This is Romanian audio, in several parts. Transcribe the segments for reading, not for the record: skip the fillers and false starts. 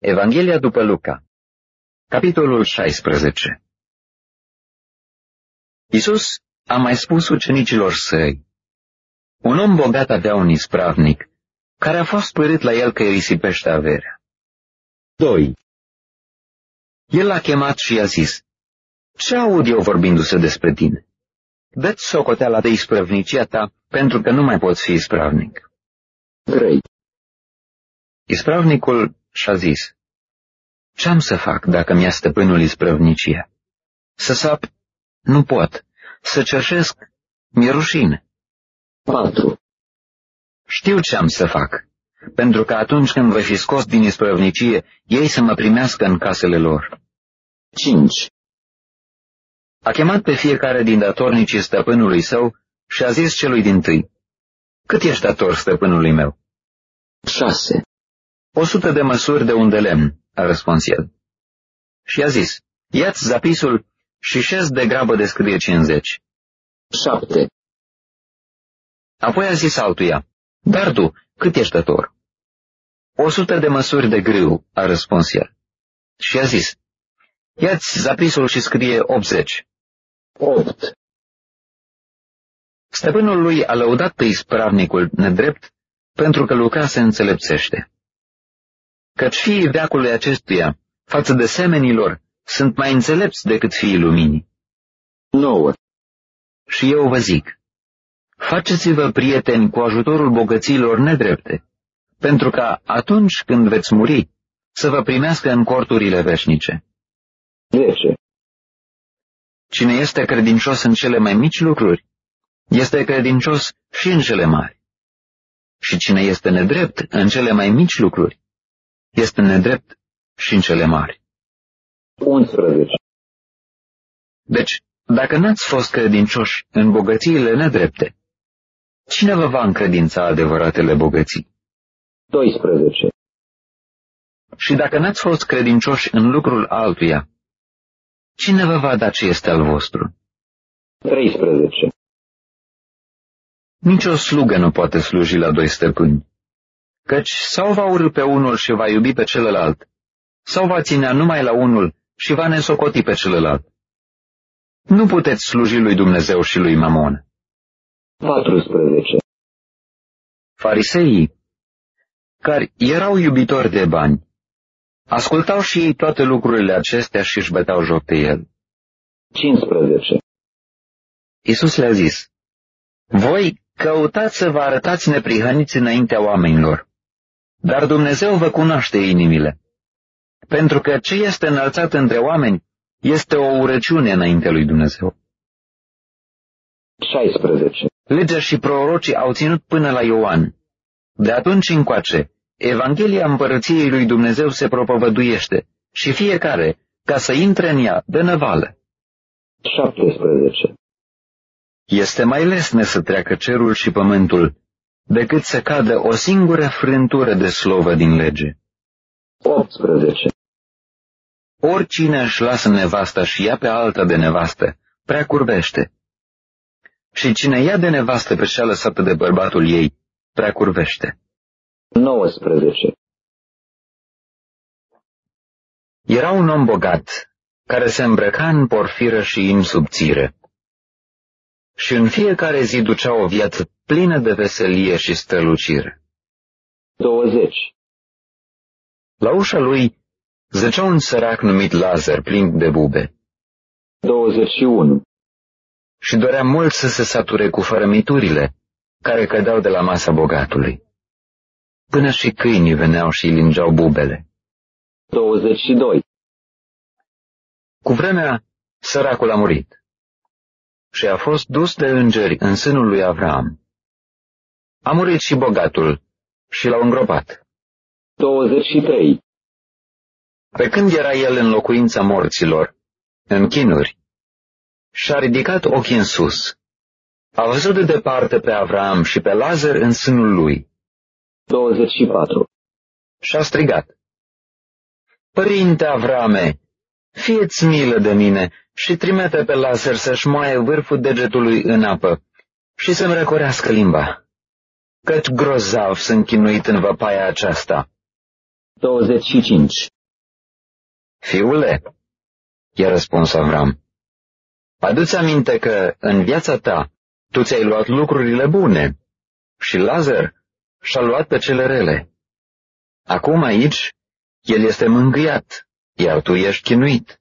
Evanghelia după Luca, capitolul 16. Iisus a mai spus ucenicilor săi: un om bogat avea un ispravnic, care a fost părât la el că îi risipește averea. 2. El l-a chemat și i-a zis: ce aud eu vorbindu-se despre tine? Dă-ți socoteala de ispravnicia ta, pentru că nu mai poți fi ispravnic. 3. Ispravnicul și-a zis: ce-am să fac dacă mi-a stăpânul ispravnicia? Să sap? Nu pot. Să cerșesc? Mi-e rușine. 4. Știu ce-am să fac, pentru că atunci când voi fi scos din ispravnicie, ei să mă primească în casele lor. 5. A chemat pe fiecare din datornicii stăpânului său și a zis celui dintâi: cât ești dator stăpânului meu? 6. 100 de măsuri de un de lemn, a răspuns el. Și a zis: ia-ți zapisul și șez de grabă de scrie 50. 7. Apoi a zis altuia: dar tu, cât ești dator? 100 de măsuri de grâu, a răspuns el. Și a zis: ia-ți zapisul și scrie 80. 8. Stăpânul lui a lăudat pe ispravnicul nedrept pentru că lucrase înțelepțește. Căci fiii veacului acestuia, față de semenilor, sunt mai înțelepți decât fiii luminii. 9. Și eu vă zic: faceți-vă prieteni cu ajutorul bogăților nedrepte, pentru că atunci când veți muri, să vă primească în corturile veșnice. 10. Cine este credincios în cele mai mici lucruri, este credincios și în cele mari. Și cine este nedrept în cele mai mici lucruri, este nedrept și în cele mari. 11. Deci, dacă n-ați fost credincioși în bogățiile nedrepte, cine vă va încredința adevăratele bogății? 12. Și dacă n-ați fost credincioși în lucrul altuia, cine vă va da ce este al vostru? 13. Nici o slugă nu poate sluji la doi stăpâni, căci sau va urî pe unul și va iubi pe celălalt, sau va ținea numai la unul și va nesocoti pe celălalt. Nu puteți sluji lui Dumnezeu și lui Mamon. 14. Fariseii, care erau iubitori de bani, ascultau și ei toate lucrurile acestea și își băteau joc de el. 15. Iisus le-a zis: voi căutați să vă arătați neprihăniți înaintea oamenilor, dar Dumnezeu vă cunoaște inimile, pentru că ce este înălțat între oameni este o urăciune înaintea lui Dumnezeu. 16. Legea și prorocii au ținut până la Ioan. De atunci încoace, Evanghelia împărăției lui Dumnezeu se propovăduiește și fiecare, ca să intre în ea, dă năvală. 17. Este mai lesne să treacă cerul și pământul decât să cadă o singură frântură de slovă din lege. 18. Oricine își lasă nevasta și ia pe alta de nevastă, prea curvește. Și cine ia de nevastă pe cea lăsată de bărbatul ei, prea curvește. 19. Era un om bogat, care se îmbrăca în porfiră și în subțire. Și în fiecare zi ducea o viață plină de veselie și strălucire. 20. La ușa lui zăcea un sărac numit Lazar, plin de bube. 21. Și dorea mult să se sature cu fărămiturile care cădeau de la masa bogatului. Până și câinii veneau și îi lingeau bubele. 22. Cu vremea, săracul a murit și a fost dus de îngeri în sânul lui Avram. A murit și bogatul și l-au îngropat. 23. Pe când era el în locuința morților, în chinuri, și-a ridicat ochii în sus, a văzut de departe pe Avram și pe Lazar în sânul lui. 24. Și-a strigat: Părinte Avrame, fie-ți milă de mine și trimite pe Lazar să-și moaie vârful degetului în apă și să-mi răcorească limba, căci grozav sunt chinuit în văpaia aceasta. 25. Fiule, i-a răspuns Avram, adu-ți aminte că în viața ta tu ți-ai luat lucrurile bune și Lazar și-a luat pe cele rele. Acum aici el este mângâiat, iar tu ești chinuit.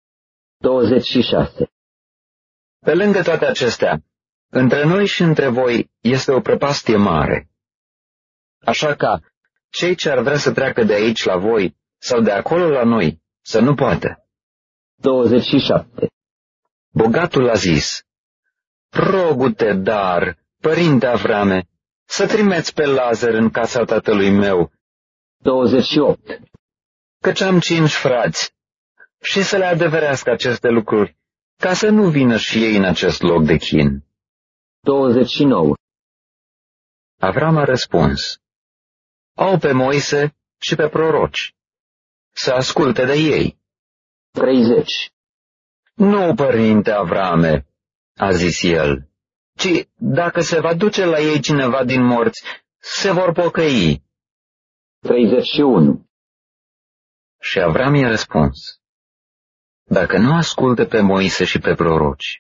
26. Pe lângă toate acestea, între noi și între voi este o prăpastie mare. Așa ca cei ce ar vrea să treacă de aici la voi sau de acolo la noi să nu poată. 27. Bogatul a zis, rogu-te, dar, părinte Avrame, să trimeți pe Lazar în casa tatălui meu, 28. căci am 5 frați, și să le adeverească aceste lucruri, ca să nu vină și ei în acest loc de chin. 29. Avram a răspuns, au pe Moise și pe proroci, să asculte de ei. 30. Nu, părinte Avrame, a zis el, ci dacă se va duce la ei cineva din morți, se vor pocăi. 31. Și Avram i-a răspuns, dacă nu ascultă pe Moise și pe proroci,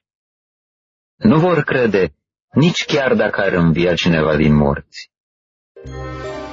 nu vor crede nici chiar dacă ar învia cineva din morți.